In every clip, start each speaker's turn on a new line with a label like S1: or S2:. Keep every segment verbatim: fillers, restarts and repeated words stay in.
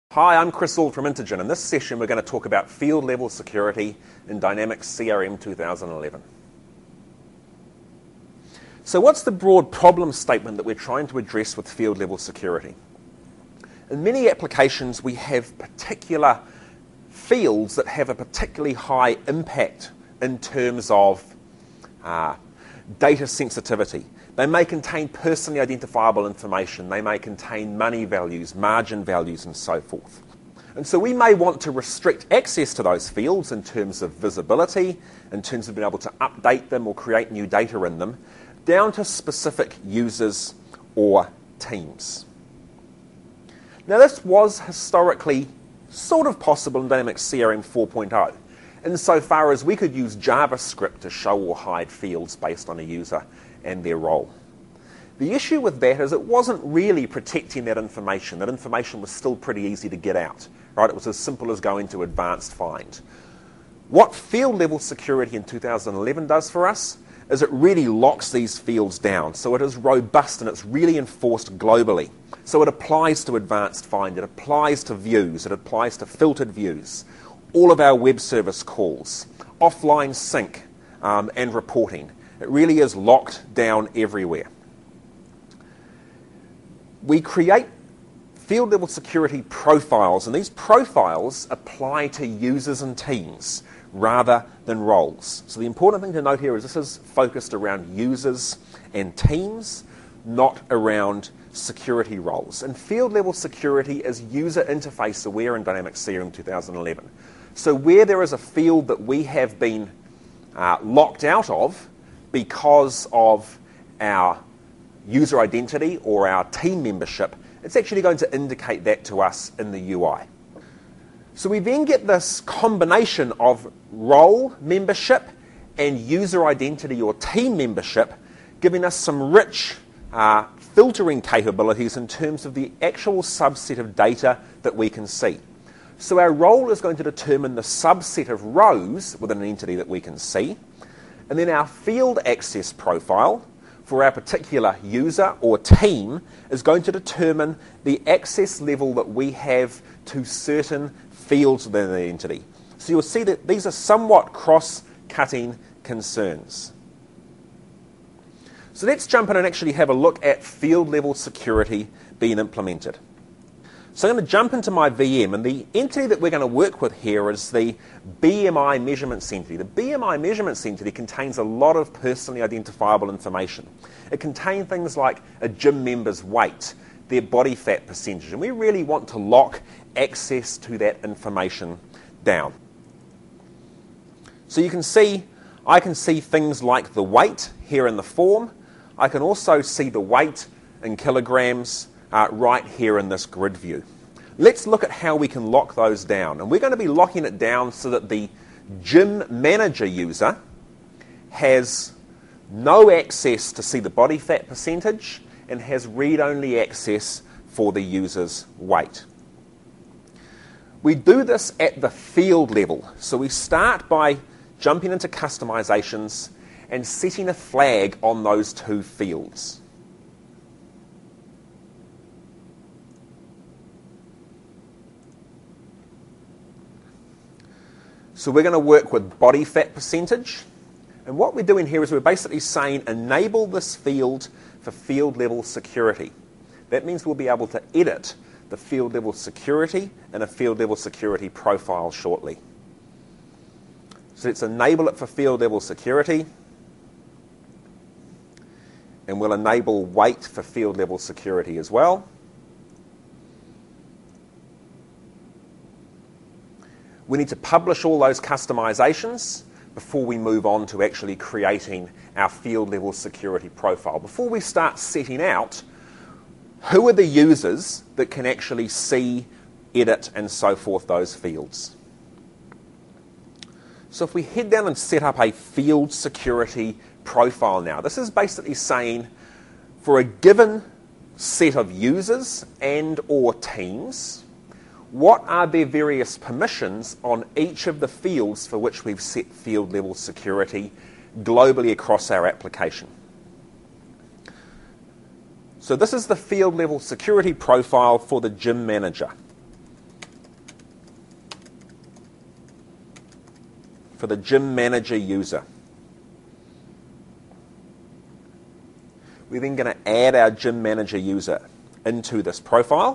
S1: Hi, I'm Chris Auld from Intergen. In this session we're going to talk about field level security in Dynamics C R M two thousand eleven. So what's the broad problem statement that we're trying to address with field level security? In many applications we have particular fields that have a particularly high impact in terms of uh, data sensitivity. They may contain personally identifiable information. They may contain money values, margin values, and so forth. And so we may want to restrict access to those fields in terms of visibility, in terms of being able to update them or create new data in them, down to specific users or teams. Now this was historically sort of possible in Dynamics C R M four point oh, insofar as we could use JavaScript to show or hide fields based on a user and their role. The issue with that is it wasn't really protecting that information. That information was still pretty easy to get out, right? It was as simple as going to advanced find. What field level security in two thousand eleven does for us is it really locks these fields down. So it is robust and it's really enforced globally. So it applies to advanced find, it applies to views, it applies to filtered views, all of our web service calls, offline sync um, and reporting. It really is locked down everywhere. We create field level security profiles, and these profiles apply to users and teams rather than roles. So the important thing to note here is this is focused around users and teams, not around security roles. And field level security is user interface aware in Dynamics C R M two thousand eleven. So where there is a field that we have been uh, locked out of because of our user identity or our team membership, it's actually going to indicate that to us in the U I. So we then get this combination of role membership and user identity or team membership, giving us some rich uh, filtering capabilities in terms of the actual subset of data that we can see. So our role is going to determine the subset of rows within an entity that we can see. And then our field access profile for our particular user or team is going to determine the access level that we have to certain fields within the entity. So you'll see that these are somewhat cross-cutting concerns. So let's jump in and actually have a look at field level security being implemented. So I'm going to jump into my V M, and the entity that we're going to work with here is the B M I measurements entity. The B M I measurements entity contains a lot of personally identifiable information. It contains things like a gym member's weight, their body fat percentage, and we really want to lock access to that information down. So you can see, I can see things like the weight here in the form. I can also see the weight in kilograms Uh, right here in this grid view. Let's look at how we can lock those down. And we're going to be locking it down so that the gym manager user has no access to see the body fat percentage and has read-only access for the user's weight. We do this at the field level. So we start by jumping into customizations and setting a flag on those two fields. So we're going to work with body fat percentage. And what we're doing here is we're basically saying enable this field for field level security. That means we'll be able to edit the field level security and a field level security profile shortly. So let's enable it for field level security. And we'll enable weight for field level security as well. We need to publish all those customizations before we move on to actually creating our field level security profile. Before we start setting out who are the users that can actually see, edit, and so forth those fields. So if we head down and set up a field security profile now, this is basically saying for a given set of users and or teams, what are their various permissions on each of the fields for which we've set field level security globally across our application. So this is the field level security profile for the gym manager. for the gym manager user. We're then going to add our gym manager user into this profile.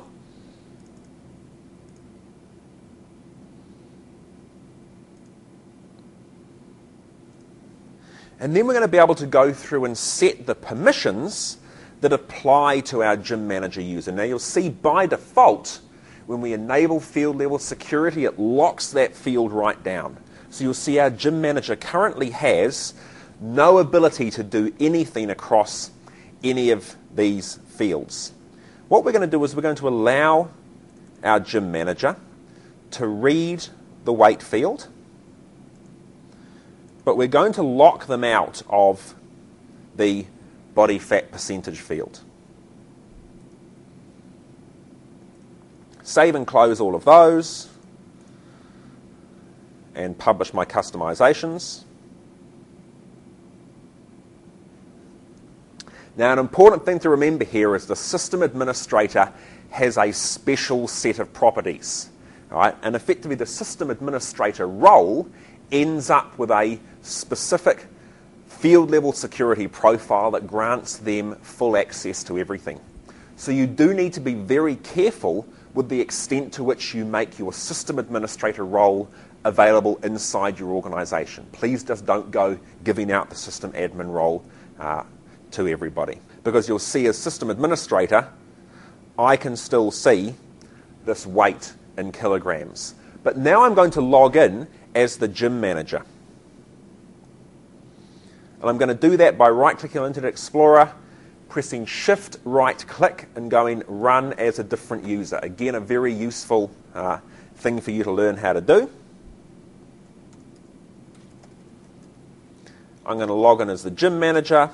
S1: And then we're going to be able to go through and set the permissions that apply to our gym manager user. Now you'll see by default, when we enable field level security, it locks that field right down. So you'll see our gym manager currently has no ability to do anything across any of these fields. What we're going to do is we're going to allow our gym manager to read the weight field, but we're going to lock them out of the body fat percentage field. Save and close all of those and publish my customizations. Now, an important thing to remember here is the system administrator has a special set of properties. All right? And effectively, the system administrator role ends up with a specific field level security profile that grants them full access to everything. So you do need to be very careful with the extent to which you make your system administrator role available inside your organization. Please just don't go giving out the system admin role uh, to everybody. Because you'll see as system administrator, I can still see this weight in kilograms. But now I'm going to log in as the gym manager. And I'm going to do that by right-clicking on Internet Explorer, pressing Shift right-click and going Run as a different user. Again, a very useful uh, thing for you to learn how to do. I'm going to log in as the gym manager.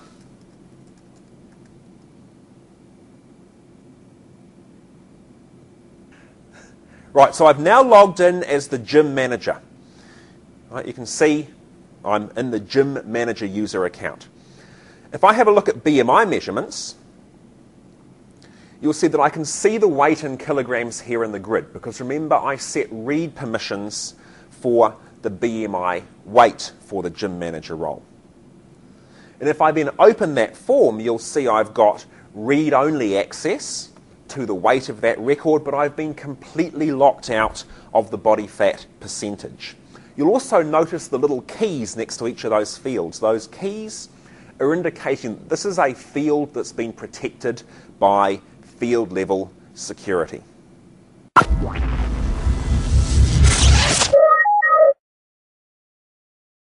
S1: Right, so I've now logged in as the gym manager. Right, you can see I'm in the gym manager user account. If I have a look at B M I measurements, you'll see that I can see the weight in kilograms here in the grid, because remember I set read permissions for the B M I weight for the gym manager role. And if I then open that form, you'll see I've got read-only access to the weight of that record, but I've been completely locked out of the body fat percentage. You'll also notice the little keys next to each of those fields. Those keys are indicating that this is a field that's been protected by field level security.